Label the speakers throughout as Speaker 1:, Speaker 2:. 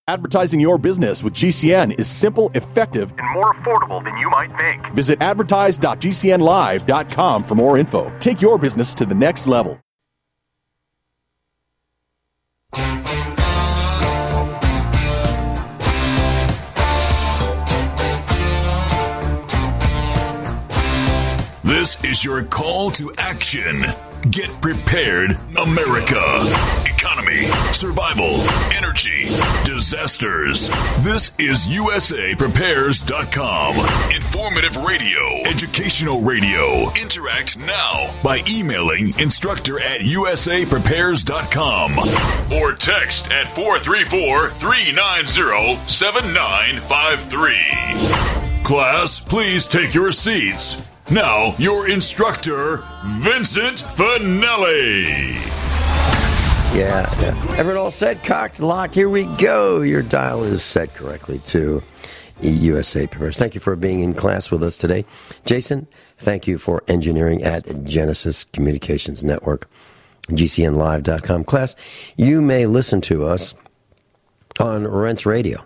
Speaker 1: Advertising your business with GCN is simple, effective, and more affordable than you might think. Visit advertise.gcnlive.com for more info. Take your business to the next level.
Speaker 2: This is your call to action. Get prepared, America. Economy, survival, energy, disasters. This is USAPrepares.com. Informative radio, educational radio. Interact now by emailing instructor@USAPrepares.com or text at 434-390-7953. Class, please take your seats. Now, your instructor, Vincent Finelli.
Speaker 3: Yeah. Everyone all set, cocked, locked? Here we go. Your dial is set correctly to USA Prepares. Thank you for being in class with us today. Jason, thank you for engineering at Genesis Communications Network, GCNlive.com. Class, you may listen to us on Rense Radio.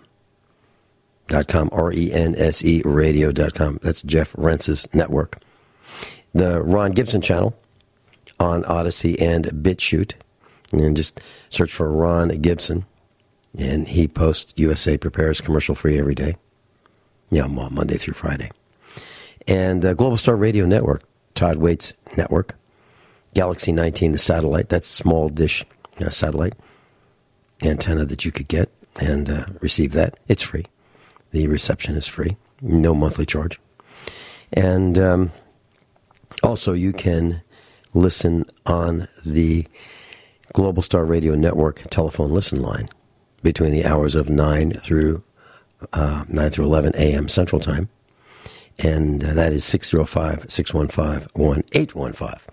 Speaker 3: RENSE radio.com. That's Jeff Rense's network. The Ron Gibson channel on Odyssey and BitChute. And just search for Ron Gibson. And he posts USA Prepares commercial free every day. Yeah, Monday through Friday. And Global Star Radio Network, Todd Waits Network. Galaxy 19, the satellite. That's small dish satellite antenna that you could get and receive that. It's free. The reception is free, no monthly charge. And also you can listen on the Global Star Radio Network telephone listen line between the hours of 9 through 11 a.m. Central Time. And that is 605-615-1815.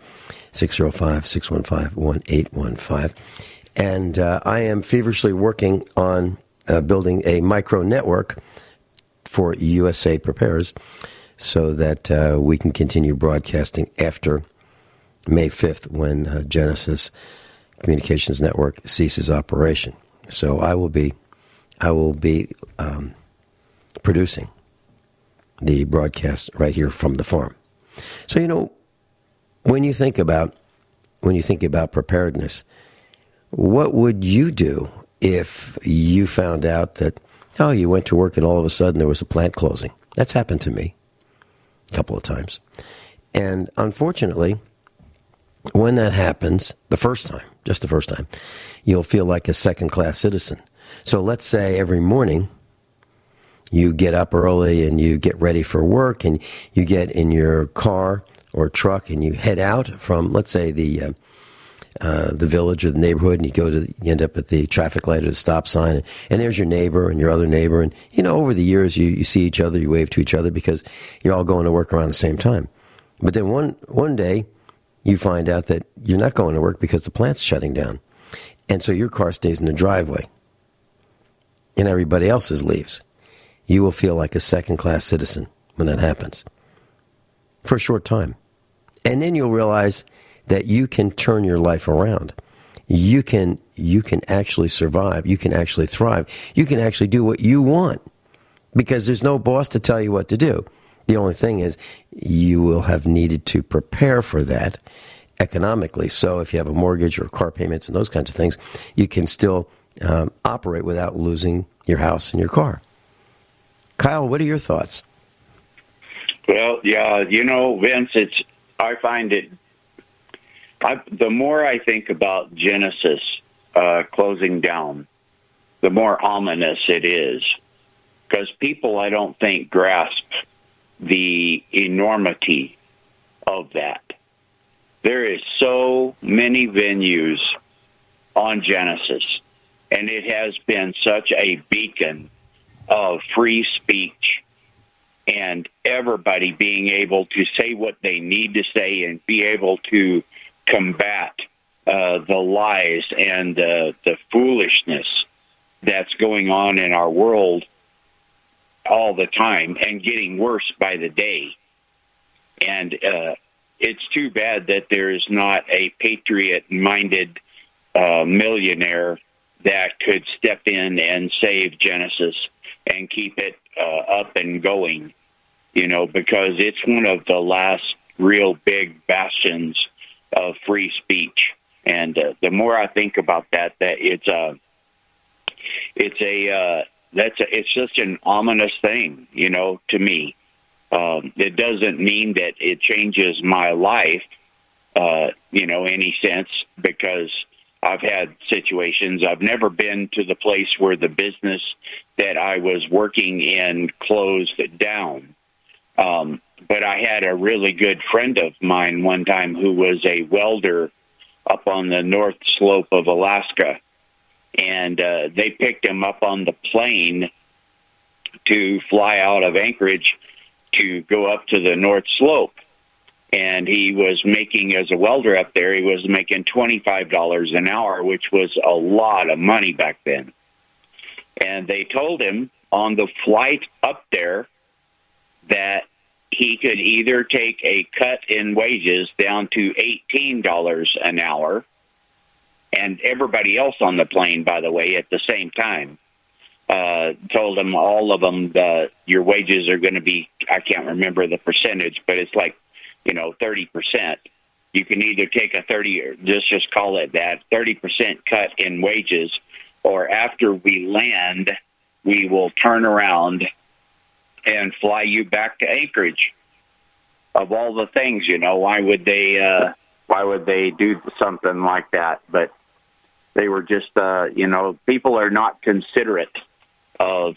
Speaker 3: 605-615-1815. And I am feverishly working on building a micro network for USA Prepares so that we can continue broadcasting after May 5th when Genesis Communications Network ceases operation. So I will be producing the broadcast right here from the farm. So when you think about preparedness, what would you do if you found out that, you went to work and all of a sudden there was a plant closing? That's happened to me a couple of times. And unfortunately, when that happens, the first time, you'll feel like a second-class citizen. So let's say every morning you get up early and you get ready for work and you get in your car or truck and you head out from, let's say, the village or the neighborhood, and you end up at the traffic light or the stop sign, and there's your neighbor and your other neighbor, and over the years you see each other, you wave to each other because you're all going to work around the same time. But then one day you find out that you're not going to work because the plant's shutting down, and so your car stays in the driveway, and everybody else's leaves. You will feel like a second-class citizen when that happens for a short time, and then you'll realize that you can turn your life around. You can actually survive. You can actually thrive. You can actually do what you want because there's no boss to tell you what to do. The only thing is you will have needed to prepare for that economically. So if you have a mortgage or car payments and those kinds of things, you can still operate without losing your house and your car. Kyle, what are your thoughts?
Speaker 4: Well, yeah, Vince, I find it, the more I think about Genesis closing down, the more ominous it is. Because people, I don't think, grasp the enormity of that. There is so many venues on Genesis, and it has been such a beacon of free speech and everybody being able to say what they need to say and be able to combat the lies and the foolishness that's going on in our world all the time and getting worse by the day. And it's too bad that there is not a patriot-minded millionaire that could step in and save Genesis and keep it up and going, because it's one of the last real big bastions of free speech. And the more I think about that it's just an ominous thing, to me. It doesn't mean that it changes my life, any sense, because I've had situations. I've never been to the place where the business that I was working in closed down. But I had a really good friend of mine one time who was a welder up on the North Slope of Alaska. And they picked him up on the plane to fly out of Anchorage to go up to the North Slope. And he was making, as a welder up there, he was making $25 an hour, which was a lot of money back then. And they told him on the flight up there that he could either take a cut in wages down to $18 an hour, and everybody else on the plane, by the way, at the same time, told them, all of them, your wages are going to be, I can't remember the percentage, but it's like, 30%. You can either take a 30, just call it that, 30% cut in wages, or after we land, we will turn around and fly you back to Anchorage. Of all the things, why would they do something like that? But they were just, people are not considerate of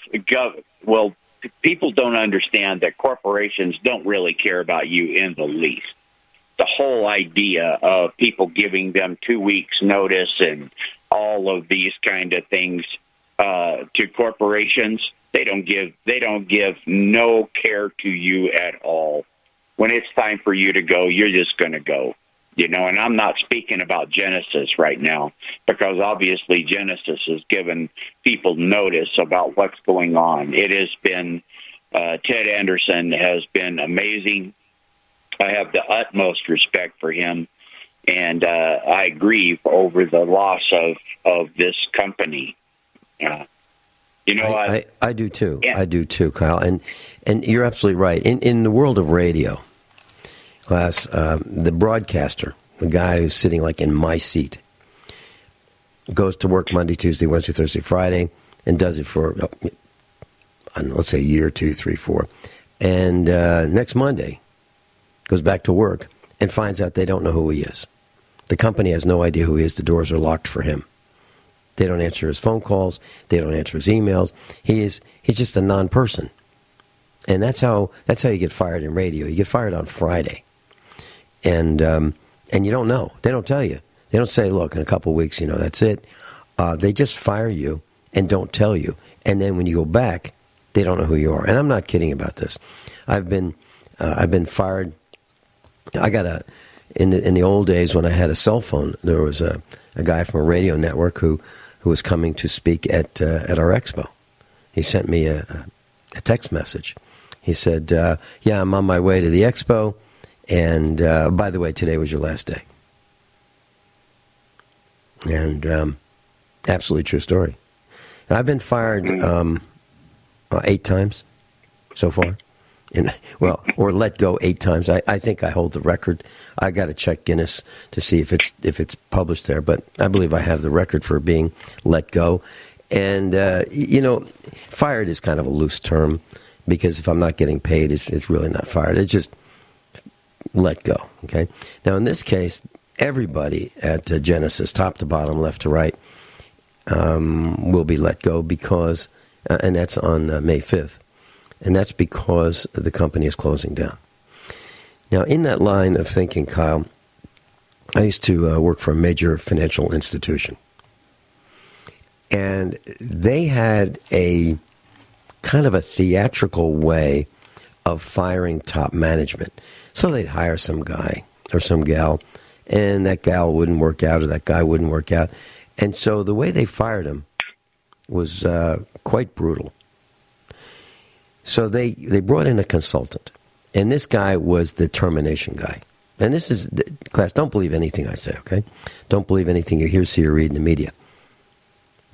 Speaker 4: people don't understand that corporations don't really care about you in the least. The whole idea of people giving them 2 weeks notice and all of these kind of things to corporations, they don't give no care to you at all. When it's time for you to go, you're just going to go. And I'm not speaking about Genesis right now, because obviously Genesis has given people notice about what's going on. It has been, Ted Anderson has been amazing. I have the utmost respect for him, and I grieve over the loss of this company.
Speaker 3: I do too. Yeah. I do too, Kyle. And you're absolutely right. In the world of radio, Class, the broadcaster, the guy who's sitting like in my seat, goes to work Monday, Tuesday, Wednesday, Thursday, Friday, and does it for, let's say a year, 2, 3, 4. And next Monday, goes back to work and finds out they don't know who he is. The company has no idea who he is. The doors are locked for him. They don't answer his phone calls. They don't answer his emails. He's just a non-person. And that's how you get fired in radio. You get fired on Friday. And you don't know. They don't tell you. They don't say, look, in a couple of weeks, that's it. They just fire you and don't tell you. And then when you go back, they don't know who you are. And I'm not kidding about this. I've been fired. I got in the old days when I had a cell phone, there was a guy from a radio network who was coming to speak at our expo. He sent me a text message. He said, yeah, I'm on my way to the expo. And, by the way, today was your last day. And absolutely true story. Now, I've been fired 8 times so far. Or let go 8 times. I think I hold the record. I got to check Guinness to see if it's published there. But I believe I have the record for being let go. And, fired is kind of a loose term, because if I'm not getting paid, it's really not fired. It's just let go, okay? Now, in this case, everybody at Genesis, top to bottom, left to right, will be let go because, and that's on May 5th, and that's because the company is closing down. Now, in that line of thinking, Kyle, I used to work for a major financial institution, and they had a kind of a theatrical way of firing top management. So they'd hire some guy or some gal, and that gal wouldn't work out or that guy wouldn't work out. And so the way they fired him was quite brutal. So they brought in a consultant, and this guy was the termination guy. And this is, class, don't believe anything I say, okay? Don't believe anything you hear, see, or read in the media.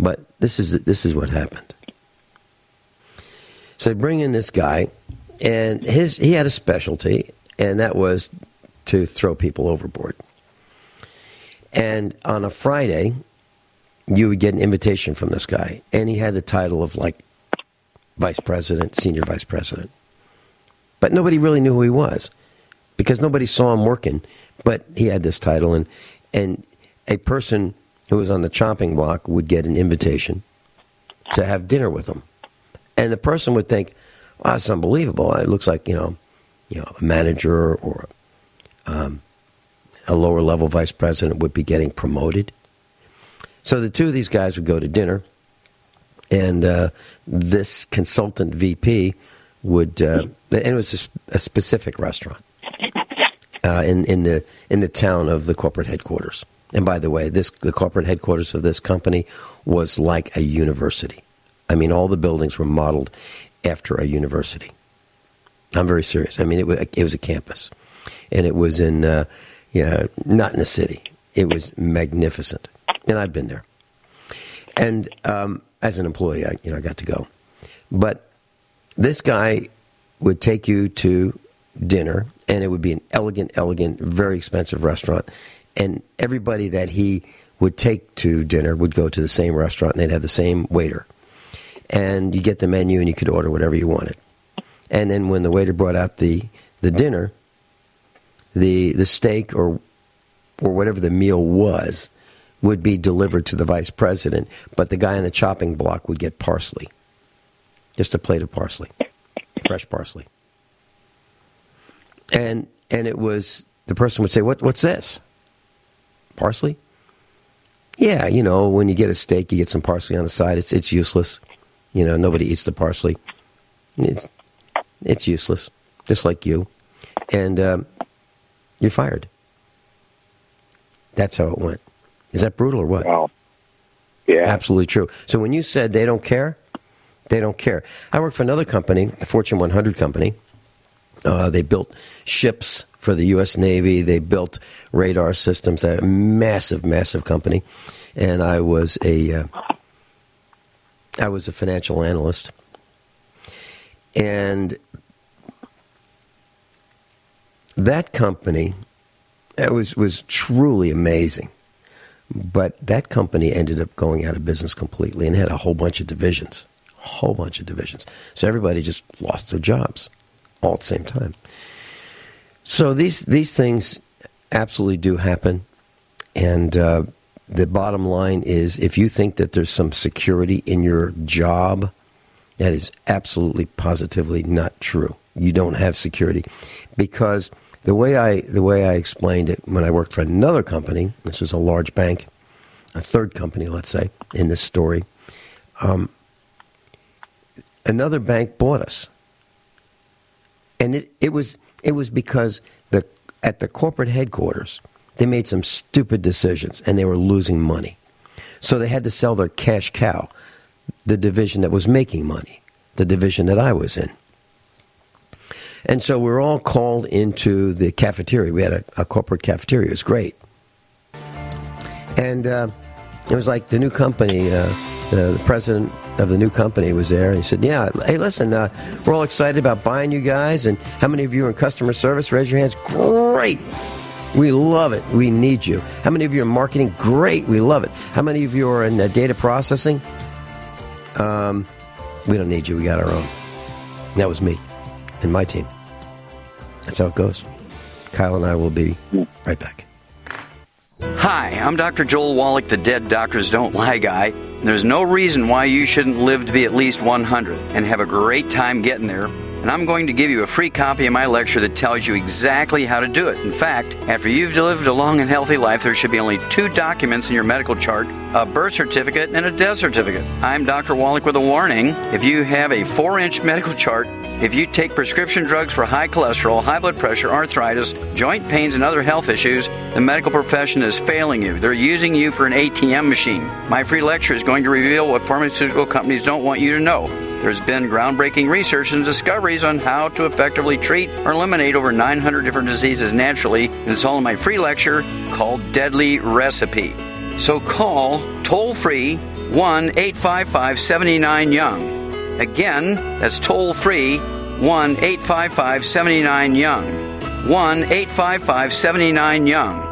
Speaker 3: But this is what happened. So they bring in this guy, and he had a specialty, and that was to throw people overboard. And on a Friday, you would get an invitation from this guy, and he had the title of like vice president, senior vice president. But nobody really knew who he was because nobody saw him working, but he had this title, and a person who was on the chopping block would get an invitation to have dinner with him. And the person would think, wow, that's unbelievable. It looks like, a manager or a lower level vice president would be getting promoted. So the two of these guys would go to dinner, and this consultant VP would, and it was a specific restaurant in the town of the corporate headquarters. And by the way, the corporate headquarters of this company was like a university. I mean, all the buildings were modeled after a university. I'm very serious. I mean, it was a campus, and it was in not in the city. It was magnificent, and I've been there. And as an employee, I got to go. But this guy would take you to dinner, and it would be an elegant, very expensive restaurant. And everybody that he would take to dinner would go to the same restaurant, and they'd have the same waiter. And you get the menu, and you could order whatever you wanted. And then when the waiter brought out the dinner, the steak or whatever the meal was would be delivered to the vice president, but the guy on the chopping block would get parsley. Just a plate of parsley, fresh parsley. And it was, the person would say, what's this? Parsley? Yeah, when you get a steak, you get some parsley on the side. It's useless. Nobody eats the parsley. It's useless, just like you. And you're fired. That's how it went. Is that brutal or what?
Speaker 4: Wow. Yeah.
Speaker 3: Absolutely true. So when you said they don't care, they don't care. I worked for another company, a Fortune 100 company. They built ships for the U.S. Navy. They built radar systems. A massive, massive company. And I was a financial analyst. And that company, it was truly amazing. But that company ended up going out of business completely and had a whole bunch of divisions. So everybody just lost their jobs all at the same time. So these things absolutely do happen. And the bottom line is, if you think that there's some security in your job, that is absolutely, positively not true. You don't have security. Because the way I explained it when I worked for another company, this was a large bank, a third company, let's say, in this story, another bank bought us. And it was because at the corporate headquarters, they made some stupid decisions, and they were losing money. So they had to sell their cash cow, the division that was making money, the division that I was in. And so we were all called into the cafeteria. We had a corporate cafeteria. It was great. And it was like the new company, the president of the new company was there. And he said, yeah, hey, listen, we're all excited about buying you guys. And how many of you are in customer service? Raise your hands. Great. We love it. We need you. How many of you are in marketing? Great. We love it. How many of you are in data processing? We don't need you. We got our own. And that was me and my team. That's how it goes. Kyle and I will be right back.
Speaker 5: Hi, I'm Dr. Joel Wallach, the Dead Doctors Don't Lie guy. There's no reason why you shouldn't live to be at least 100 and have a great time getting there. And I'm going to give you a free copy of my lecture that tells you exactly how to do it. In fact, after you've lived a long and healthy life, there should be only 2 documents in your medical chart, a birth certificate and a death certificate. I'm Dr. Wallach with a warning. If you have a 4-inch medical chart, if you take prescription drugs for high cholesterol, high blood pressure, arthritis, joint pains, and other health issues, the medical profession is failing you. They're using you for an ATM machine. My free lecture is going to reveal what pharmaceutical companies don't want you to know. There's been groundbreaking research and discoveries on how to effectively treat or eliminate over 900 different diseases naturally, and it's all in my free lecture called Deadly Recipe. So call toll-free 1-855-79-YOUNG. Again, that's toll-free, 1-855-79-YOUNG. 1-855-79-YOUNG.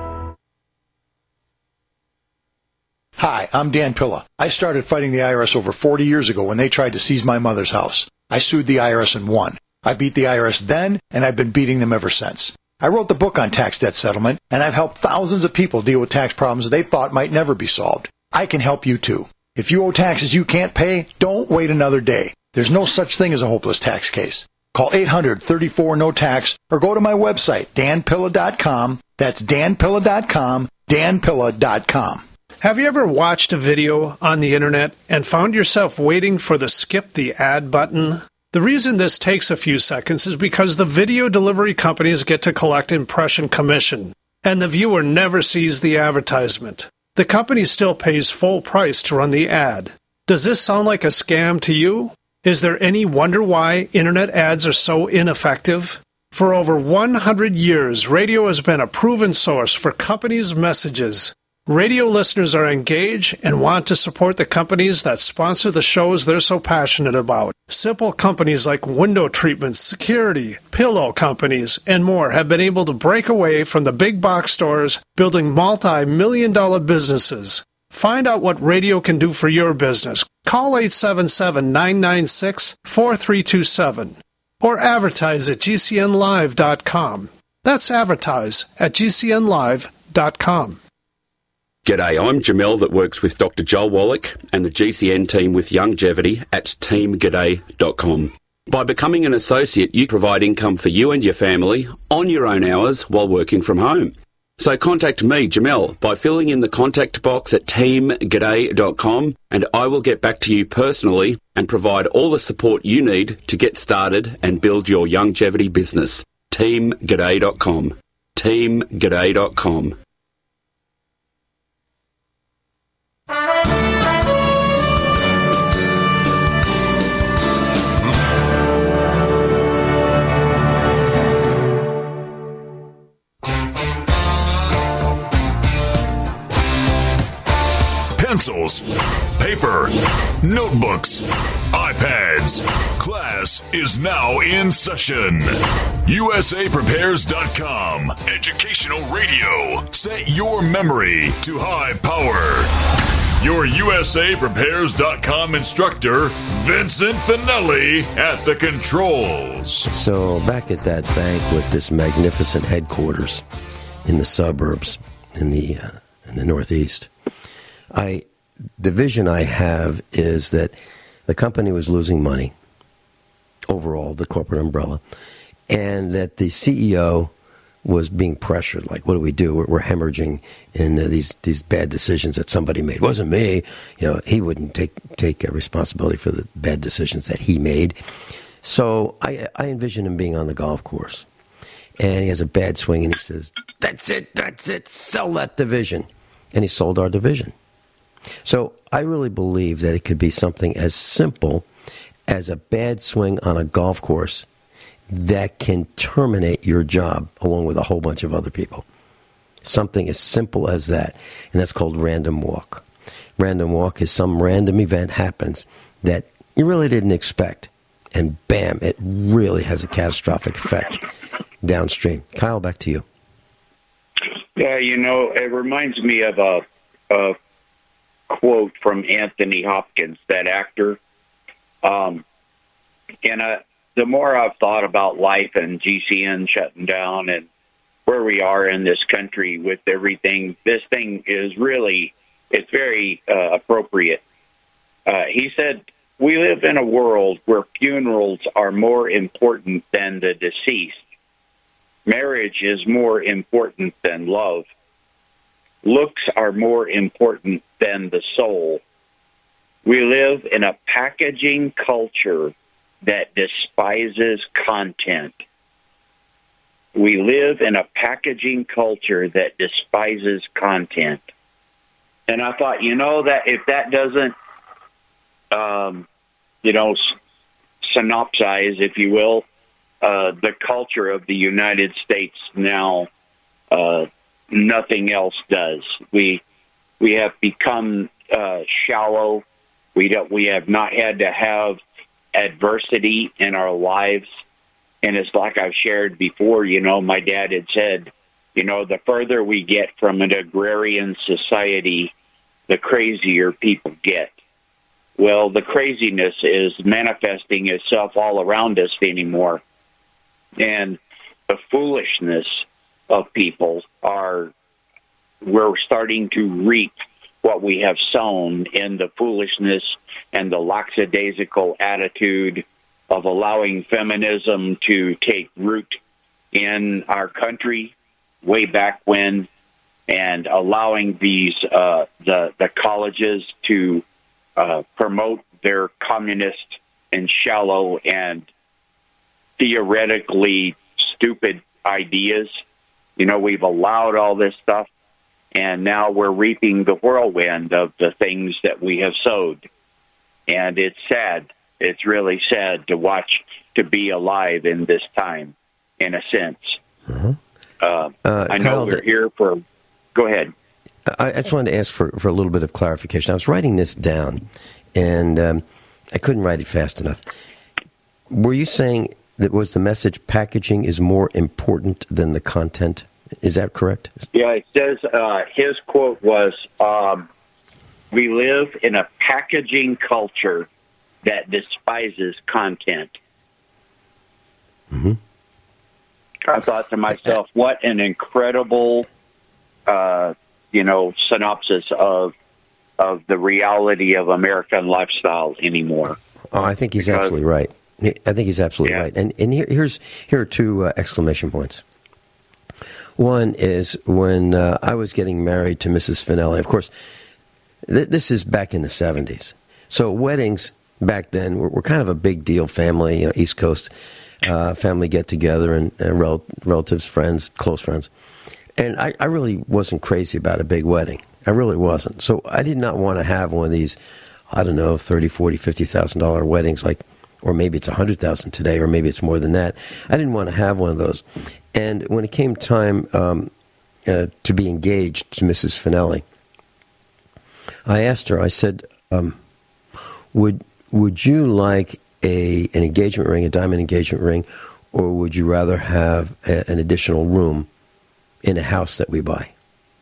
Speaker 6: Hi, I'm Dan Pilla. I started fighting the IRS over 40 years ago when they tried to seize my mother's house. I sued the IRS and won. I beat the IRS then, and I've been beating them ever since. I wrote the book on tax debt settlement, and I've helped thousands of people deal with tax problems they thought might never be solved. I can help you too. If you owe taxes you can't pay, don't wait another day. There's no such thing as a hopeless tax case. Call 800-34-NO-TAX or go to my website, danpilla.com. That's danpilla.com, danpilla.com.
Speaker 7: Have you ever watched a video on the internet and found yourself waiting for the skip the ad button? The reason this takes a few seconds is because the video delivery companies get to collect impression commission, and the viewer never sees the advertisement. The company still pays full price to run the ad. Does this sound like a scam to you? Is there any wonder why internet ads are so ineffective? For over 100 years, radio has been a proven source for companies' messages. Radio listeners are engaged and want to support the companies that sponsor the shows they're so passionate about. Simple companies like window treatments, security, pillow companies, and more have been able to break away from the big box stores, building multi-million-dollar businesses. Find out what radio can do for your business. Call 877-996-4327 or advertise at gcnlive.com. That's advertise at gcnlive.com.
Speaker 8: G'day, I'm Jamel that works with Dr. Joel Wallach and the GCN team with Longevity at teamg'day.com. By becoming an associate, you provide income for you and your family on your own hours while working from home. So contact me, Jamel, by filling in the contact box at teamg'day.com, and I will get back to you personally and provide all the support you need to get started and build your longevity business. teamg'day.com. teamg'day.com.
Speaker 2: Pencils, paper, notebooks, iPads. Class is now in session. USAPrepares.com. Educational radio. Set your memory to high power. Your USAPrepares.com instructor, Vincent Finelli, at the controls.
Speaker 3: So back at that bank with this magnificent headquarters in the suburbs in the Northeast, the vision I have is that the company was losing money overall, the corporate umbrella, and that the CEO was being pressured. Like, what do we do? We're hemorrhaging in these bad decisions that somebody made. It wasn't me. He wouldn't take responsibility for the bad decisions that he made. So I envision him being on the golf course, and he has a bad swing, and he says, that's it, sell that division. And he sold our division. So I really believe that it could be something as simple as a bad swing on a golf course that can terminate your job along with a whole bunch of other people. Something as simple as that. And that's called random walk. Random walk is some random event happens that you really didn't expect. And bam, it really has a catastrophic effect downstream. Kyle, back to you.
Speaker 4: Yeah, it reminds me of a quote from Anthony Hopkins, that actor. The more I've thought about life and GCN shutting down and where we are in this country with everything, this thing is really, it's very appropriate. He said, we live in a world where funerals are more important than the deceased. Marriage is more important than love. Looks are more important than the soul. We live in a packaging culture that despises content. We live in a packaging culture that despises content. And I thought, that if that doesn't, synopsize, if you will, the culture of the United States now, nothing else does. We have become shallow. We have not had to have adversity in our lives. And it's like I've shared before, my dad had said, the further we get from an agrarian society, the crazier people get. Well, the craziness is manifesting itself all around us anymore. And the foolishness of people we're starting to reap what we have sown in the foolishness and the lackadaisical attitude of allowing feminism to take root in our country way back when, and allowing these the colleges to promote their communist and shallow and theoretically stupid ideas. We've allowed all this stuff, and now we're reaping the whirlwind of the things that we have sowed. And it's sad. It's really sad to watch, to be alive in this time, in a sense. I know we're here for... Go ahead.
Speaker 3: I just wanted to ask for a little bit of clarification. I was writing this down, and I couldn't write it fast enough. Were you saying that was the message packaging is more important than the content? Is that correct?
Speaker 4: Yeah, it says, his quote was, we live in a packaging culture that despises content.
Speaker 3: Mm-hmm.
Speaker 4: I thought to myself, what an incredible, synopsis of the reality of American lifestyle anymore.
Speaker 3: Oh, I think he's absolutely right. I think he's absolutely right. And here are two exclamation points. One is when I was getting married to Mrs. Finelli. Of course, this is back in the 70s. So weddings back then were kind of a big deal. Family, East Coast family get-together and relatives, friends, close friends. And I really wasn't crazy about a big wedding. I really wasn't. So I did not want to have one of these, I don't know, $30,000, $40,000, $50,000 weddings, or maybe it's $100,000 today, or maybe it's more than that. I didn't want to have one of those. And when it came time to be engaged to Mrs. Finelli, I asked her, I said, would you like an engagement ring, a diamond engagement ring, or would you rather have an additional room in a house that we buy?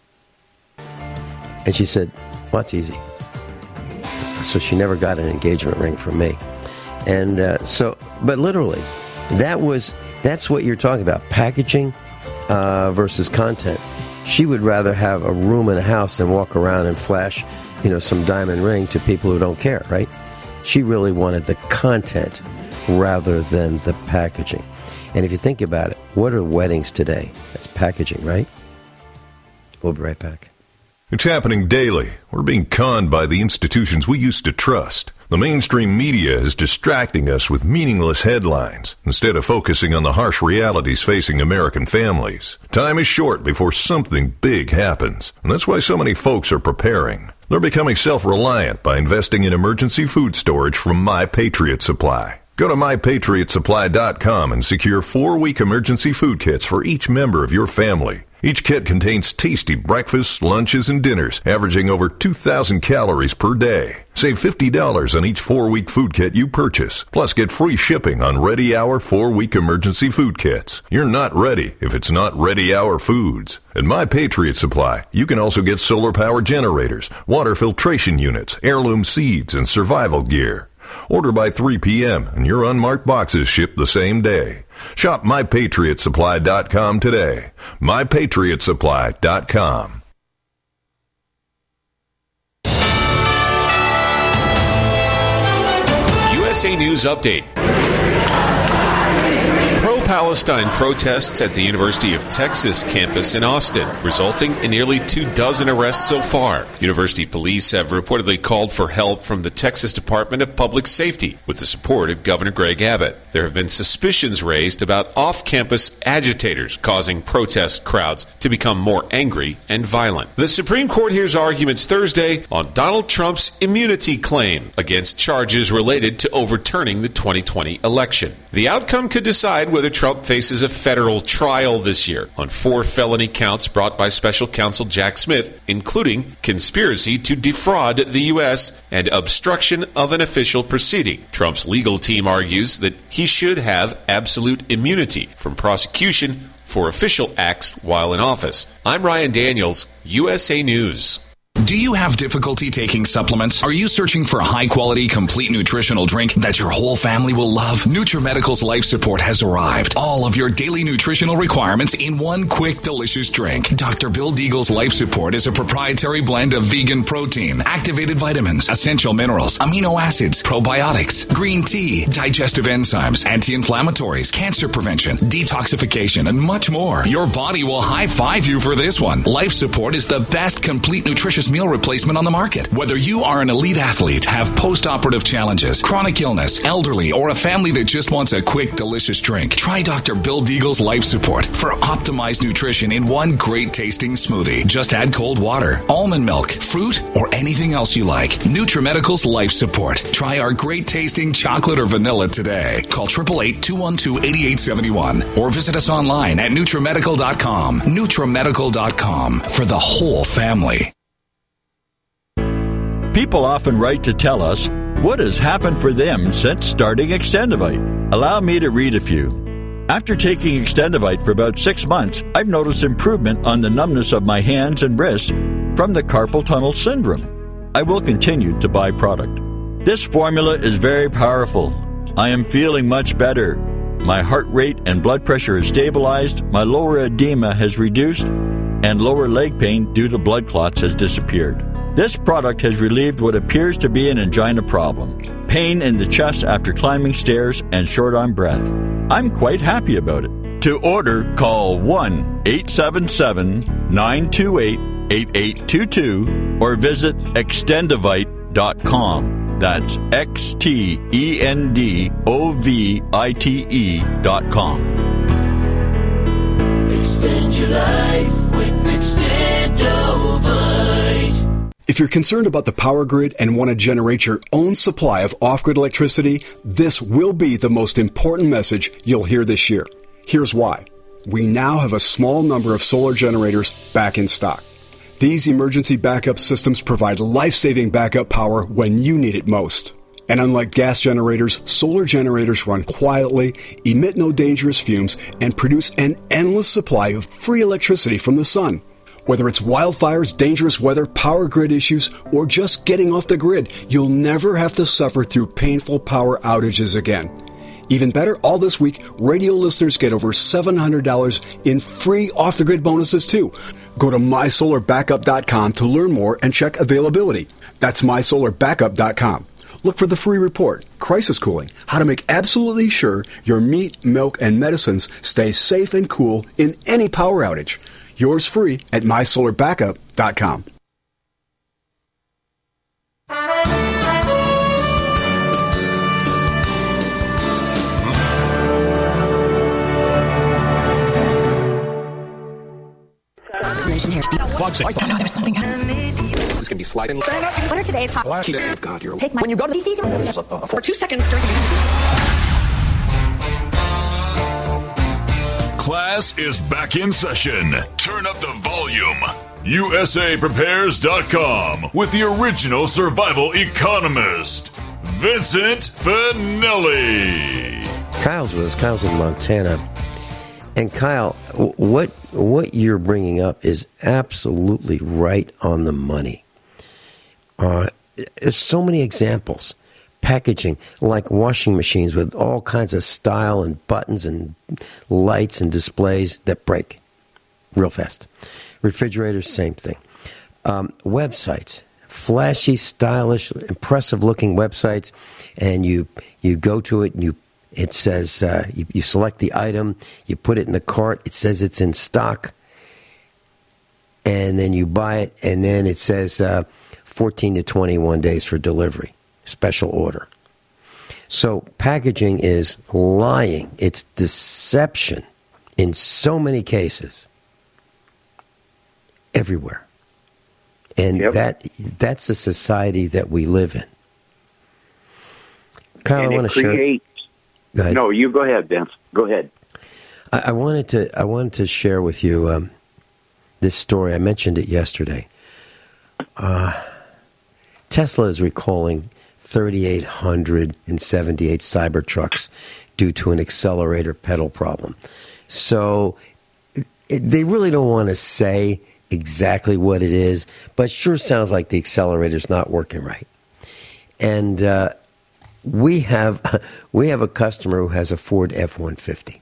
Speaker 3: And she said, well, that's easy. So she never got an engagement ring from me. And but literally, that's what you're talking about, packaging versus content. She would rather have a room in a house than walk around and flash, some diamond ring to people who don't care, right? She really wanted the content rather than the packaging. And if you think about it, what are weddings today? That's packaging, right? We'll be right back.
Speaker 9: It's happening daily. We're being conned by the institutions we used to trust. The mainstream media is distracting us with meaningless headlines instead of focusing on the harsh realities facing American families. Time is short before something big happens, and that's why so many folks are preparing. They're becoming self-reliant by investing in emergency food storage from My Patriot Supply. Go to MyPatriotSupply.com and secure 4-week emergency food kits for each member of your family. Each kit contains tasty breakfasts, lunches, and dinners, averaging over 2,000 calories per day. Save $50 on each 4-week food kit you purchase. Plus, get free shipping on Ready Hour 4-week emergency food kits. You're not ready if it's not Ready Hour Foods. At My Patriot Supply, you can also get solar power generators, water filtration units, heirloom seeds, and survival gear. Order by 3 p.m. and your unmarked boxes ship the same day. Shop MyPatriotSupply.com today. MyPatriotSupply.com.
Speaker 10: USA News Update. Pro-Palestine protests at the University of Texas campus in Austin, resulting in nearly 24 arrests so far. University police have reportedly called for help from the Texas Department of Public Safety with the support of Governor Greg Abbott. There have been suspicions raised about off-campus agitators causing protest crowds to become more angry and violent. The Supreme Court hears arguments Thursday on Donald Trump's immunity claim against charges related to overturning the 2020 election. The outcome could decide whether Trump faces a federal trial this year on 4 felony counts brought by special counsel Jack Smith, including conspiracy to defraud the U.S. and obstruction of an official proceeding. Trump's legal team argues that he should have absolute immunity from prosecution for official acts while in office. I'm Ryan Daniels, USA News.
Speaker 11: Do you have difficulty taking supplements? Are you searching for a high-quality, complete nutritional drink that your whole family will love? NutriMedical's Life Support has arrived. All of your daily nutritional requirements in one quick, delicious drink. Dr. Bill Deagle's Life Support is a proprietary blend of vegan protein, activated vitamins, essential minerals, amino acids, probiotics, green tea, digestive enzymes, anti-inflammatories, cancer prevention, detoxification, and much more. Your body will high-five you for this one. Life Support is the best complete nutritious meal replacement on the market. Whether you are an elite athlete, have post-operative challenges, chronic illness, elderly, or a family that just wants a quick, delicious drink, try Dr. Bill Deagle's Life Support for optimized nutrition in one great tasting smoothie. Just add cold water, almond milk, fruit, or anything else you like. NutriMedical's Life Support. Try our great tasting chocolate or vanilla today. Call 888-212-8871 or visit us online at NutriMedical.com. NutriMedical.com for the whole family.
Speaker 12: People often write to tell us what has happened for them since starting Extendivite. Allow me to read a few. After taking Extendivite for about 6 months, I've noticed improvement on the numbness of my hands and wrists from the carpal tunnel syndrome. I will continue to buy product. This formula is very powerful. I am feeling much better. My heart rate and blood pressure is stabilized, my lower edema has reduced, and lower leg pain due to blood clots has disappeared. This product has relieved what appears to be an angina problem, pain in the chest after climbing stairs, and short on breath. I'm quite happy about it. To order, call 1-877-928-8822 or visit Extendivite.com. That's XTENDOVITE.com.
Speaker 13: Extend your life with Extendovite.
Speaker 14: If you're concerned about the power grid and want to generate your own supply of off-grid electricity, this will be the most important message you'll hear this year. Here's why. We now have a small number of solar generators back in stock. These emergency backup systems provide life-saving backup power when you need it most. And unlike gas generators, solar generators run quietly, emit no dangerous fumes, and produce an endless supply of free electricity from the sun. Whether it's wildfires, dangerous weather, power grid issues, or just getting off the grid, you'll never have to suffer through painful power outages again. Even better, all this week, radio listeners get over $700 in free off-the-grid bonuses too. Go to mysolarbackup.com to learn more and check availability. That's mysolarbackup.com. Look for the free report, Crisis Cooling, how to make absolutely sure your meat, milk, and medicines stay safe and cool in any power outage. Yours free at mysolarbackup.com.
Speaker 15: There's something
Speaker 16: This can be sliding.
Speaker 15: What are today's hot?
Speaker 16: God, you're
Speaker 15: Take my when you go to the season for 2 seconds during the
Speaker 2: Class is back in session. Turn up the volume. USAPrepares.com with the original survival economist, Vincent Finelli.
Speaker 3: Kyle's with us. Kyle's in Montana. And Kyle, what you're bringing up is absolutely right on the money. There's so many examples. Packaging, like washing machines with all kinds of style and buttons and lights and displays that break real fast. Refrigerators, same thing. Websites, flashy, stylish, impressive-looking websites, and you go to it and it says you select the item, you put it in the cart, it says it's in stock, and then you buy it, and then it says 14 to 21 days for delivery. Special order. So packaging is lying. It's deception in so many cases. Everywhere. And that's the society that we live in. Kyle, I want to share.
Speaker 4: No, you go ahead, Vince. Go ahead.
Speaker 3: I wanted to share with you this story. I mentioned it yesterday. Tesla is recalling 3,878 Cybertrucks due to an accelerator pedal problem. So they really don't want to say exactly what it is, but it sure sounds like the accelerator's not working right. And we have a customer who has a Ford F-150.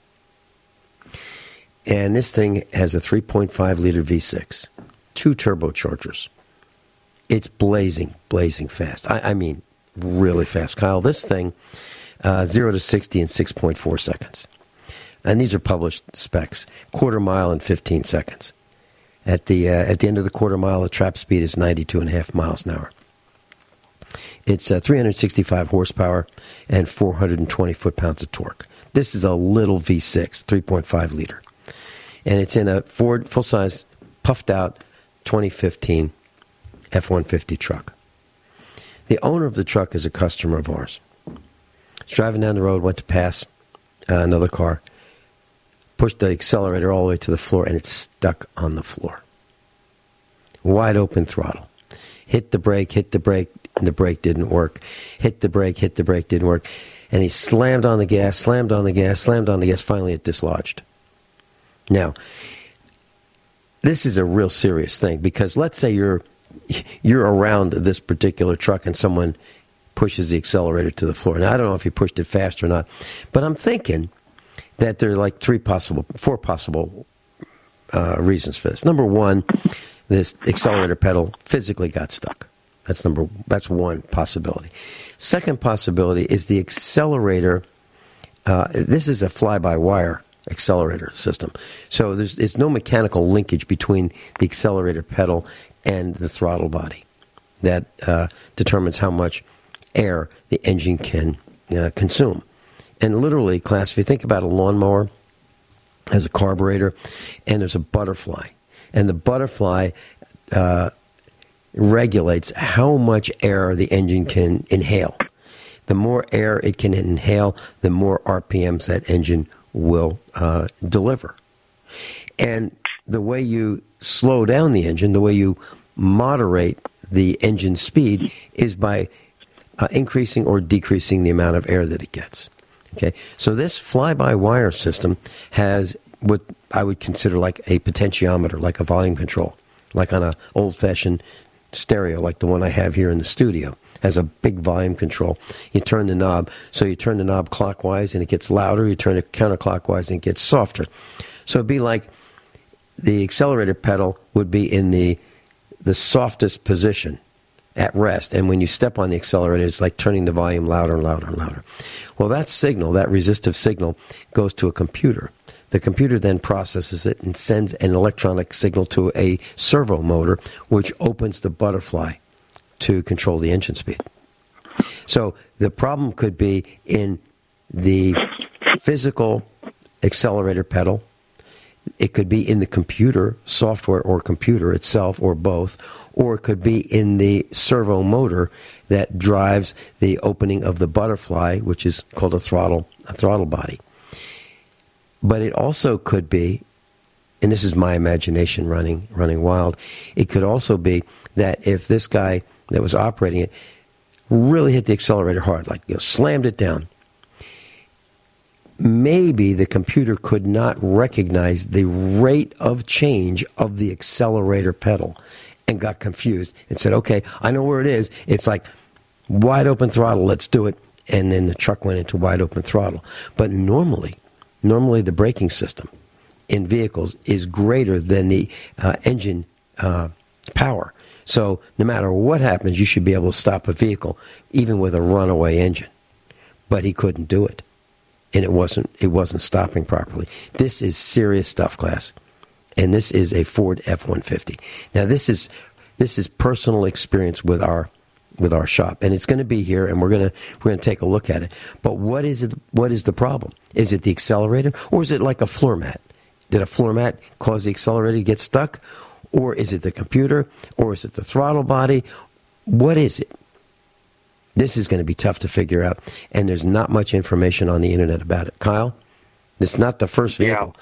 Speaker 3: And this thing has a 3.5-liter V6, 2 turbochargers. It's blazing fast. I mean, really fast. Kyle, this thing, 0 to 60 in 6.4 seconds. And these are published specs. Quarter mile in 15 seconds. At the end of the quarter mile, the trap speed is 92.5 miles an hour. It's 365 horsepower and 420 foot-pounds of torque. This is a little V6, 3.5 liter. And it's in a Ford full-size, puffed-out 2015 F-150 truck. The owner of the truck is a customer of ours. He's driving down the road, went to pass another car, pushed the accelerator all the way to the floor, and it's stuck on the floor. Wide open throttle. Hit the brake, and the brake didn't work. Hit the brake, didn't work. And he slammed on the gas, finally it dislodged. Now, this is a real serious thing, because let's say you're around this particular truck and someone pushes the accelerator to the floor. Now, I don't know if he pushed it fast or not, but I'm thinking that there are like four possible reasons for this. Number one, this accelerator pedal physically got stuck. That's one possibility. Second possibility is the accelerator. This is a fly-by-wire accelerator system, so there's no mechanical linkage between the accelerator pedal and the throttle body that determines how much air the engine can consume. And literally, class, if you think about a lawnmower as a carburetor, and there's a butterfly, and the butterfly regulates how much air the engine can inhale. The more air it can inhale, the more RPMs that engine will deliver. And the way you slow down the engine, the way you moderate the engine speed, is by increasing or decreasing the amount of air that it gets. Okay, so this fly-by-wire system has what I would consider like a potentiometer, like a volume control, like on an old-fashioned stereo, like the one I have here in the studio. Has a big volume control. You turn the knob, so you turn the knob clockwise and it gets louder. You turn it counterclockwise and it gets softer. So it'd be like the accelerator pedal would be in the softest position at rest, and when you step on the accelerator, it's like turning the volume louder and louder and louder. Well, that signal, that resistive signal, goes to a computer. The computer then processes it and sends an electronic signal to a servo motor, which opens the butterfly to control the engine speed. So the problem could be in the physical accelerator pedal. It could be in the computer software or computer itself, or both, or it could be in the servo motor that drives the opening of the butterfly, which is called a throttle body. But it also could be, and this is my imagination running wild, it could also be that if this guy that was operating it really hit the accelerator hard, like slammed it down, maybe the computer could not recognize the rate of change of the accelerator pedal and got confused and said, okay, I know where it is. It's like wide open throttle, let's do it. And then the truck went into wide open throttle. But normally the braking system in vehicles is greater than the engine power. So no matter what happens, you should be able to stop a vehicle, even with a runaway engine. But he couldn't do it. And it wasn't stopping properly. This is serious stuff, class. And this is a Ford F-150. Now, this is personal experience with our shop, and it's going to be here, and we're going to take a look at it. But what is it? What is the problem? Is it the accelerator, or is it like a floor mat? Did a floor mat cause the accelerator to get stuck, or is it the computer, or is it the throttle body? What is it? This is going to be tough to figure out, and there's not much information on the internet about it. Kyle? It's not the first vehicle.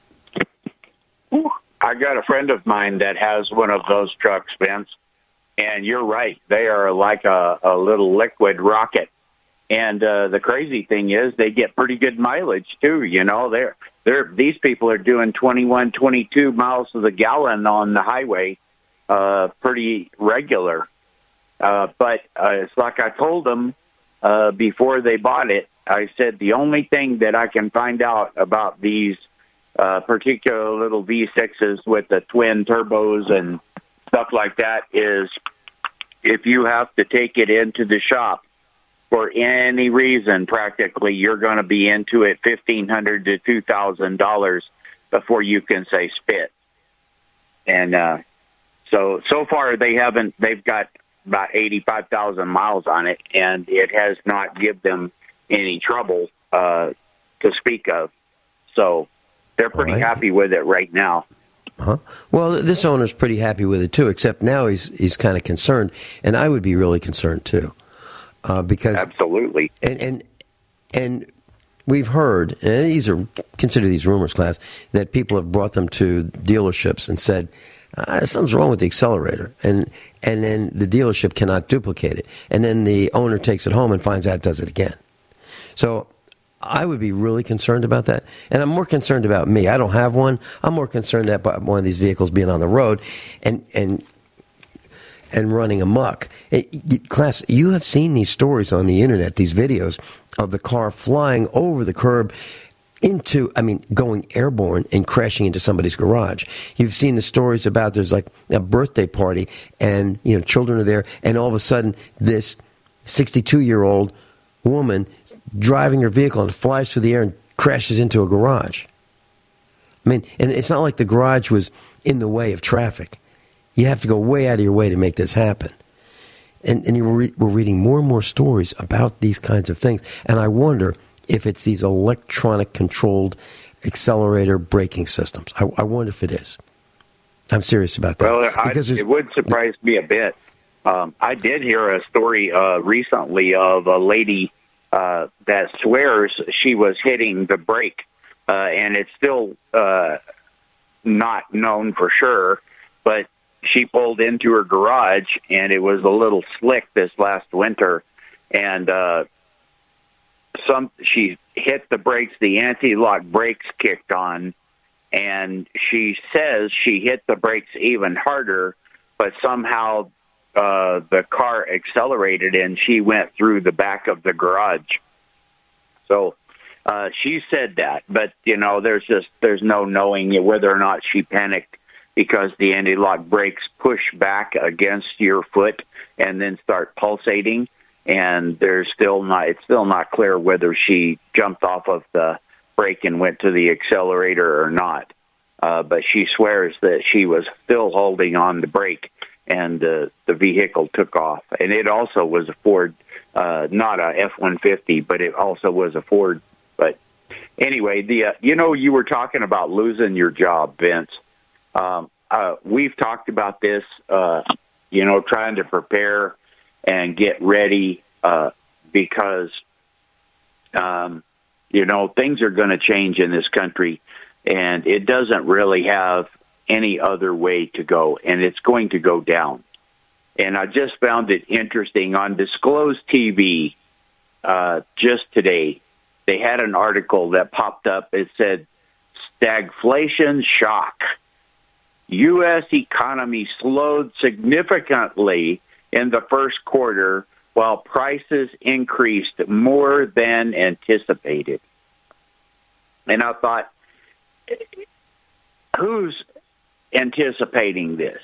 Speaker 4: Yeah. I got a friend of mine that has one of those trucks, Vince, and you're right. They are like a little liquid rocket. And the crazy thing is they get pretty good mileage, too. You know, these people are doing 21, 22 miles to the gallon on the highway pretty regular. But it's like I told them before they bought it, I said the only thing that I can find out about these particular little V6s with the twin turbos and stuff like that is if you have to take it into the shop for any reason, practically, you're going to be into it $1,500 to $2,000 before you can say spit. And so far they've got about 85,000 miles on it, and it has not given them any trouble to speak of. So they're pretty happy with it right now.
Speaker 3: Uh-huh. Well, this owner's pretty happy with it too, except now he's kind of concerned, and I would be really concerned too, because
Speaker 4: absolutely.
Speaker 3: And we've heard, and consider these rumors, class, that people have brought them to dealerships and said something's wrong with the accelerator, and then the dealership cannot duplicate it, and then the owner takes it home and finds out it does it again. So I would be really concerned about that. And I'm more concerned about me. I don't have one. I'm more concerned about one of these vehicles being on the road and running amok. Class, you have seen these stories on the internet, these videos of the car flying over the curb going airborne and crashing into somebody's garage. You've seen the stories about there's like a birthday party and, children are there, and all of a sudden this 62-year-old woman driving her vehicle and flies through the air and crashes into a garage. And it's not like the garage was in the way of traffic. You have to go way out of your way to make this happen. And we're reading more and more stories about these kinds of things. And I wonder if it's these electronic controlled accelerator braking systems. I wonder if it is. I'm serious about that.
Speaker 4: Well, it would surprise me a bit. I did hear a story recently of a lady that swears she was hitting the brake, and it's still not known for sure, but she pulled into her garage, and it was a little slick this last winter, and she hit the brakes, the anti-lock brakes kicked on, and she says she hit the brakes even harder, but somehow the car accelerated and she went through the back of the garage. So she said that, but there's no knowing whether or not she panicked because the anti-lock brakes push back against your foot and then start pulsating, and it's still not clear whether she jumped off of the brake and went to the accelerator or not. But she swears that she was still holding on the brake, and the vehicle took off. And it also was a Ford, not a F-150, but it also was a Ford. But anyway, you were talking about losing your job, Vince. We've talked about this, trying to prepare and get ready because, things are going to change in this country, and it doesn't really have any other way to go, and it's going to go down. And I just found it interesting on Disclosed TV just today. They had an article that popped up. It said, "Stagflation shock. U.S. economy slowed significantly in the first quarter while prices increased more than anticipated." And I thought, who's anticipating this?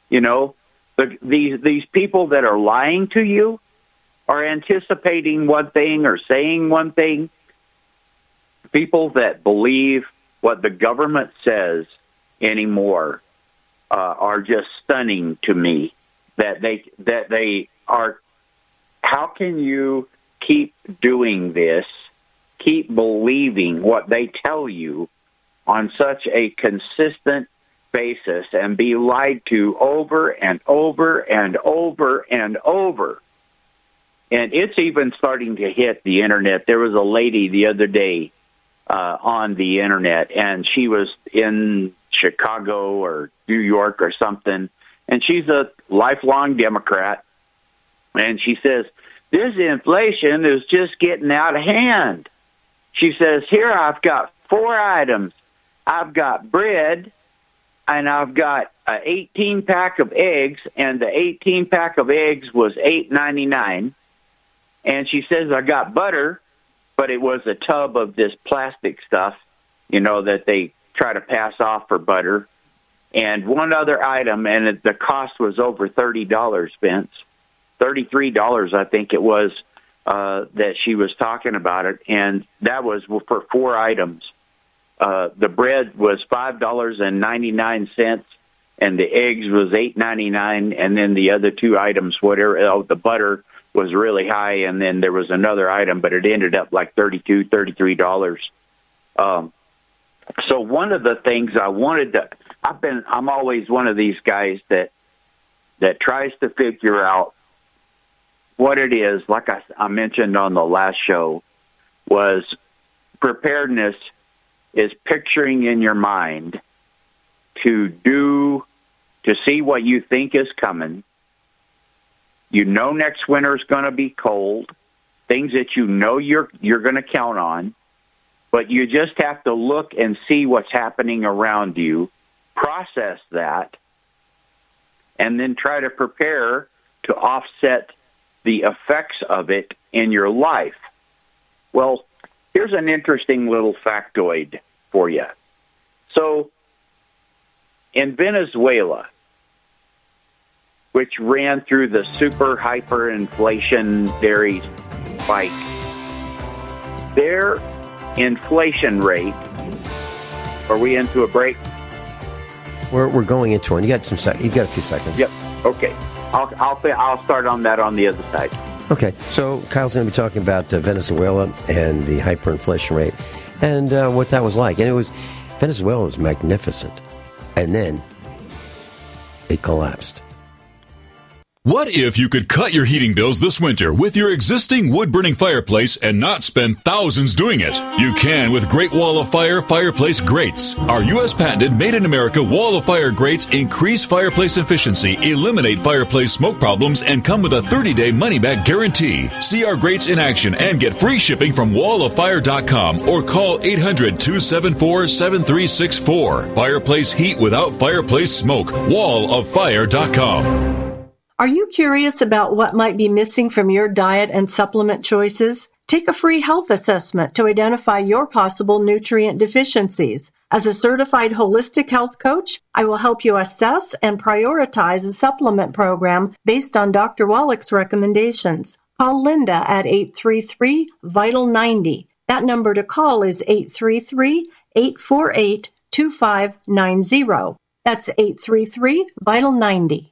Speaker 4: These people that are lying to you are anticipating one thing or saying one thing. People that believe what the government says anymore are just stunning to me. That they are. How can you keep doing this? Keep believing what they tell you on such a consistent basis and be lied to over and over and over and over. And it's even starting to hit the internet. There was a lady the other day on the internet, and she was in Chicago or New York or something, and she's a lifelong Democrat, and she says, this inflation is just getting out of hand. She says, here I've got 4 items. I've got bread, and I've got an 18-pack of eggs, and the 18-pack of eggs was $8.99. And she says, I got butter, but it was a tub of this plastic stuff, that they try to pass off for butter. And one other item, and the cost was over $30, Vince. $33, I think it was, that she was talking about it. And that was for 4 items. The bread was $5.99, and the eggs was $8.99, and then the other 2 items, whatever, the butter was really high, and then there was another item, but it ended up like $33. So one of the things I wanted to, I'm always one of these guys that tries to figure out what it is. Like I mentioned on the last show, was preparedness is picturing in your mind to see what you think is coming. Next winter is going to be cold, things that you're going to count on, but you just have to look and see what's happening around you, process that, and then try to prepare to offset the effects of it in your life. Well, here's an interesting little factoid for you. So, in Venezuela, which ran through the super hyperinflationary spike, their inflation rate. Are we into a break?
Speaker 3: We're going into one. You got a few seconds.
Speaker 4: Yep. Okay. I'll start on that on the other side.
Speaker 3: Okay. So Kyle's going to be talking about Venezuela and the hyperinflation rate and what that was like. And Venezuela was magnificent, and then it collapsed.
Speaker 17: What if you could cut your heating bills this winter with your existing wood-burning fireplace and not spend thousands doing it? You can with Great Wall of Fire fireplace grates. Our U.S. patented made-in-America Wall of Fire grates increase fireplace efficiency, eliminate fireplace smoke problems, and come with a 30-day money-back guarantee. See our grates in action and get free shipping from walloffire.com or call 800-274-7364. Fireplace heat without fireplace smoke. walloffire.com.
Speaker 18: Are you curious about what might be missing from your diet and supplement choices? Take a free health assessment to identify your possible nutrient deficiencies. As a certified holistic health coach, I will help you assess and prioritize a supplement program based on Dr. Wallach's recommendations. Call Linda at 833-VITAL-90. That number to call is 833-848-2590. That's 833-VITAL-90.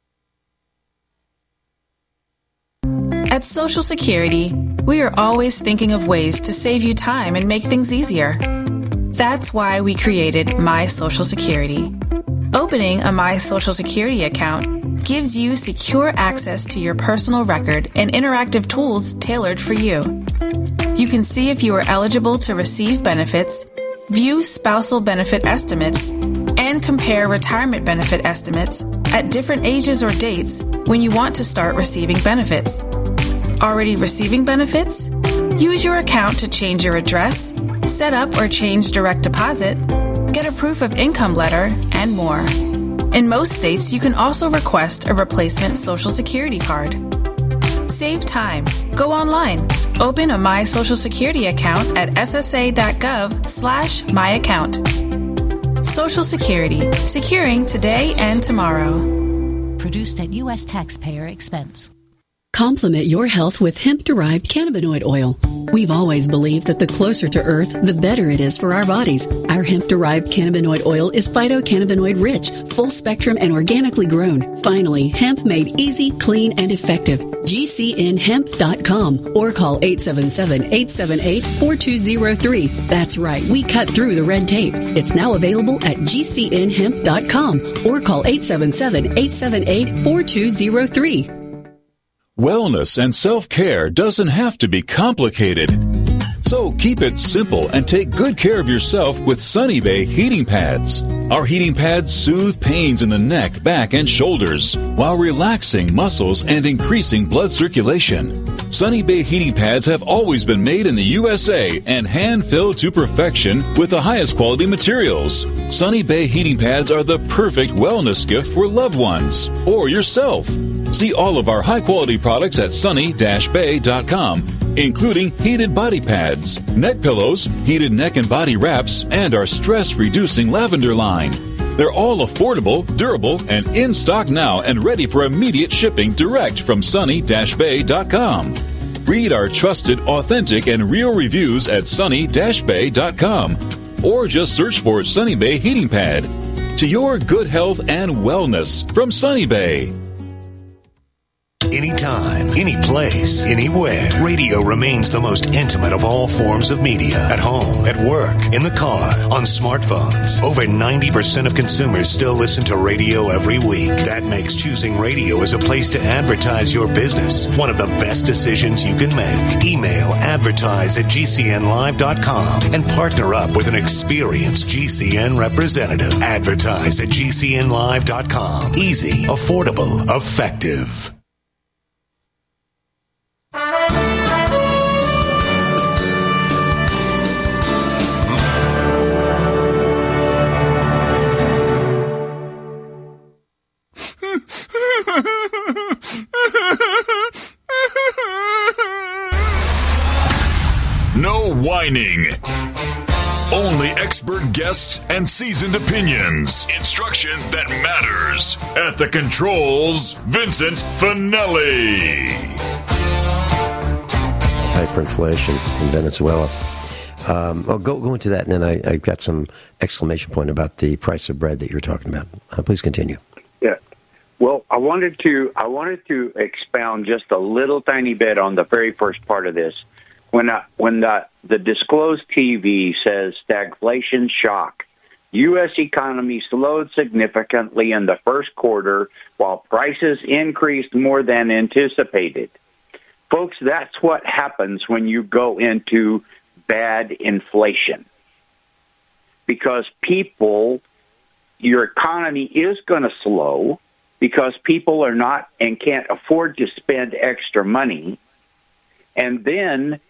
Speaker 19: At Social Security, we are always thinking of ways to save you time and make things easier. That's why we created My Social Security. Opening a My Social Security account gives you secure access to your personal record and interactive tools tailored for you. You can see if you are eligible to receive benefits, view spousal benefit estimates, and compare retirement benefit estimates at different ages or dates when you want to start receiving benefits. Already receiving benefits? Use your account to change your address, set up or change direct deposit, get a proof of income letter, and more. In most states, you can also request a replacement Social Security card. Save time. Go online. Open a My Social Security account at ssa.gov/myaccount. Social Security. Securing today and tomorrow.
Speaker 20: Produced at U.S. taxpayer expense.
Speaker 21: Complement your health with hemp-derived cannabinoid oil. We've always believed that the closer to Earth, the better it is for our bodies. Our hemp-derived cannabinoid oil is phytocannabinoid-rich, full-spectrum, and organically grown. Finally, hemp made easy, clean, and effective. GCNhemp.com or call 877-878-4203. That's right, we cut through the red tape. It's now available at GCNhemp.com or call 877-878-4203.
Speaker 17: Wellness and self-care doesn't have to be complicated. So Keep it simple and take good care of yourself with Sunny Bay heating pads. Our heating pads soothe pains in the neck, back, and shoulders while relaxing muscles and increasing blood circulation. Sunny Bay heating pads have always been made in the USA and hand-filled to perfection with the highest quality materials. Sunny Bay heating pads are the perfect wellness gift for loved ones or yourself. See all of our high-quality products at sunny-bay.com, including heated body pads, neck pillows, heated neck and body wraps, and our stress-reducing lavender line. They're all affordable, durable, and in stock now and ready for immediate shipping direct from sunny-bay.com. Read our trusted, authentic, and real reviews at sunny-bay.com or just search for Sunny Bay Heating Pad. To your good health and wellness from Sunny Bay.
Speaker 1: Anytime, any place, anywhere. Radio remains the most intimate of all forms of media. At home, at work, in the car, on smartphones. Over 90% of consumers still listen to radio every week. That makes choosing radio as a place to advertise your business one of the best decisions you can make. Email advertise@gcnlive.com and partner up with an experienced GCN representative. Advertise@gcnlive.com. Easy, affordable, effective.
Speaker 2: No whining. Only expert guests and seasoned opinions. Instruction that matters. At the controls, Vincent Finelli.
Speaker 3: Hyperinflation in Venezuela. Go into that, and then I've got some exclamation point about the price of bread that you're talking about. Please continue.
Speaker 4: Yeah. Well, I wanted to expound just a little tiny bit on the very first part of this. When the disclosed TV says stagflation shock, U.S. economy slowed significantly in the first quarter while prices increased more than anticipated. Folks, that's what happens when you go into bad inflation. Because your economy is going to slow because people are not and can't afford to spend extra money. And then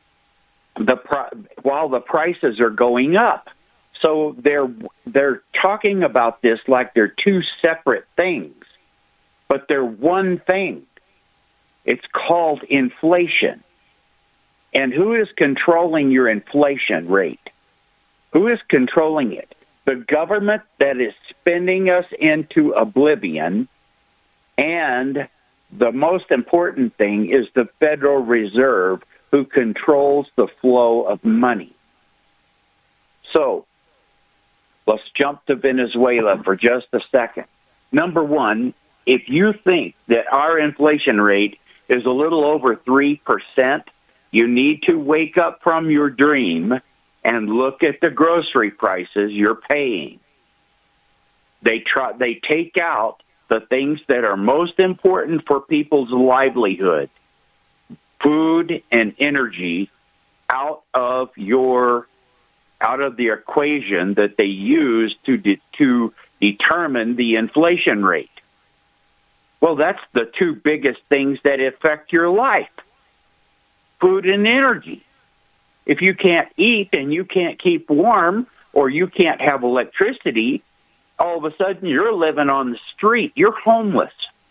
Speaker 4: while the prices are going up. So they're talking about this like they're two separate things, but they're one thing. It's called inflation. And who is controlling your inflation rate? Who is controlling it? The government that is spending us into oblivion, and the most important thing is the Federal Reserve, who controls the flow of money. So, let's jump to Venezuela for just a second. Number one, if you think that our inflation rate is a little over 3%, you need to wake up from your dream and look at the grocery prices you're paying. They take out the things that are most important for people's livelihood, food and energy, out of the equation that they use to determine the inflation rate. Well, that's the two biggest things that affect your life: food and energy. If you can't eat and you can't keep warm, or you can't have electricity, all of a sudden you're living on the street. You're homeless.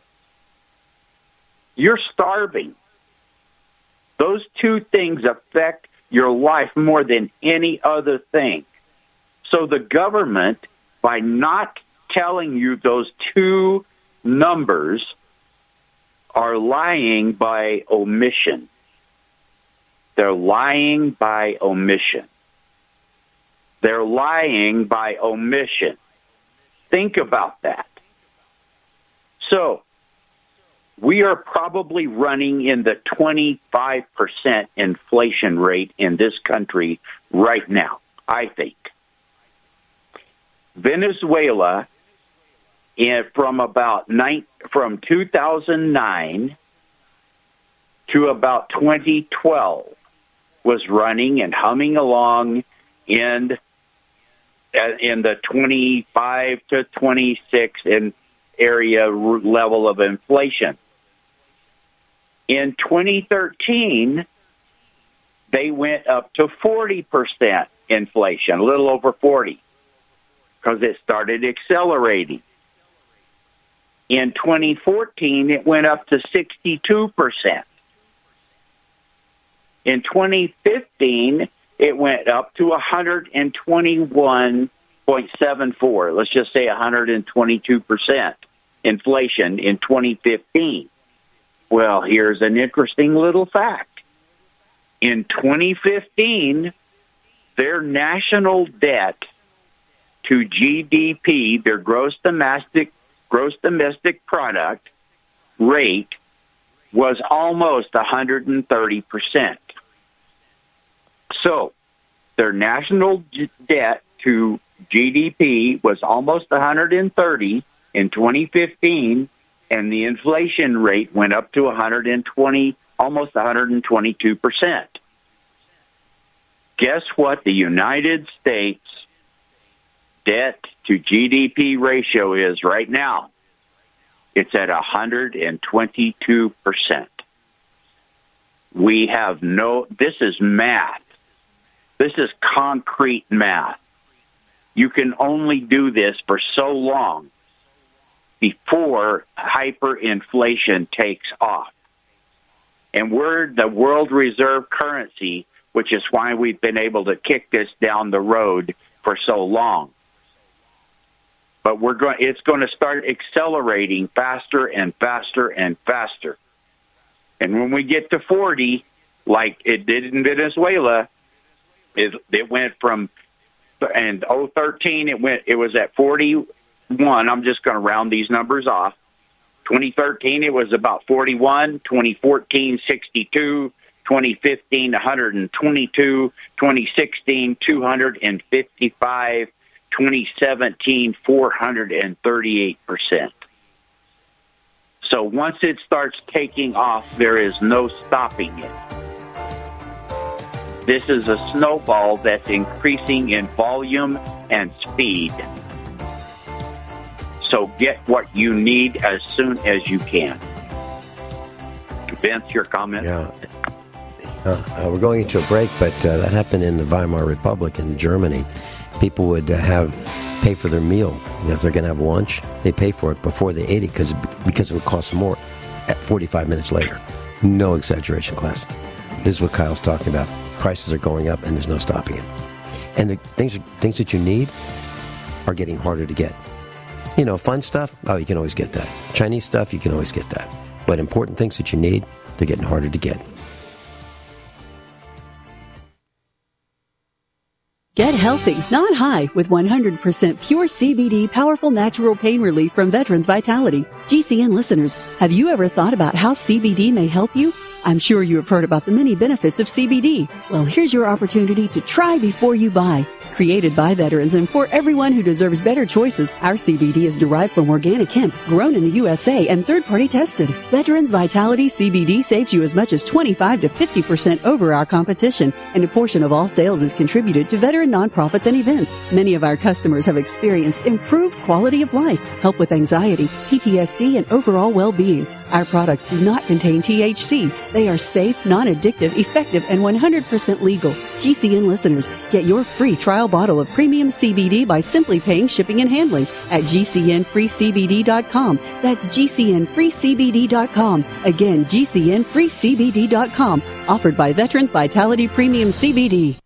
Speaker 4: You're starving. Those two things affect your life more than any other thing. So the government, by not telling you those two numbers, are lying by omission. They're lying by omission. They're lying by omission. Think about that. So, we are probably running in the 25% inflation rate in this country right now, I think. Venezuela, from 2009 to about 2012, was running and humming along in the 25 to 26 area level of inflation. In 2013, they went up to 40% inflation, a little over 40, because it started accelerating. In 2014, it went up to 62%. In 2015, it went up to 121.74. Let's just say 122% inflation in 2015. Well, here's an interesting little fact. In 2015, their national debt to GDP, their gross domestic product rate, was almost 130%. So their national debt to GDP was almost 130 in 2015, and the inflation rate went up to 120, almost 122%. Guess what the United States debt to GDP ratio is right now? It's at 122%. We have this is math. This is concrete math. You can only do this for so long before hyperinflation takes off. And we're the world reserve currency, which is why we've been able to kick this down the road for so long. But it's going to start accelerating faster and faster and faster. And when we get to 40, like it did in Venezuela, it went from, in 2013, it was at 41. I'm just going to round these numbers off. 2013, it was about 41. 2014, 62. 2015, 122. 2016, 255. 2017, 438%. So once it starts taking off, there is no stopping it. This is a snowball that's increasing in volume and speed. So get what you need as soon as you can. Vince, your comment?
Speaker 3: Yeah. We're going into a break, but that happened in the Weimar Republic in Germany. People would pay for their meal. If they're going to have lunch, they pay for it before they ate it because it would cost more at 45 minutes later. No exaggeration, class. This is what Kyle's talking about. Prices are going up, and there's no stopping it. And the things that you need are getting harder to get. You know, fun stuff, you can always get that. Chinese stuff, you can always get that. But important things that you need, they're getting harder to get.
Speaker 21: Get healthy, not high, with 100% pure CBD powerful natural pain relief from Veterans Vitality. GCN listeners, have you ever thought about how CBD may help you? I'm sure you have heard about the many benefits of CBD. Well, here's your opportunity to try before you buy. Created by veterans and for everyone who deserves better choices, our CBD is derived from organic hemp, grown in the USA and third-party tested. Veterans Vitality CBD saves you as much as 25 to 50% over our competition, and a portion of all sales is contributed to veteran nonprofits and events. Many of our customers have experienced improved quality of life, help with anxiety, PTSD, and overall well-being. Our products do not contain THC. They are safe, non-addictive, effective, and 100% legal. GCN listeners, get your free trial bottle of premium CBD by simply paying shipping and handling at GCNFreeCBD.com. That's GCNFreeCBD.com. Again, GCNFreeCBD.com. Offered by Veterans Vitality Premium CBD.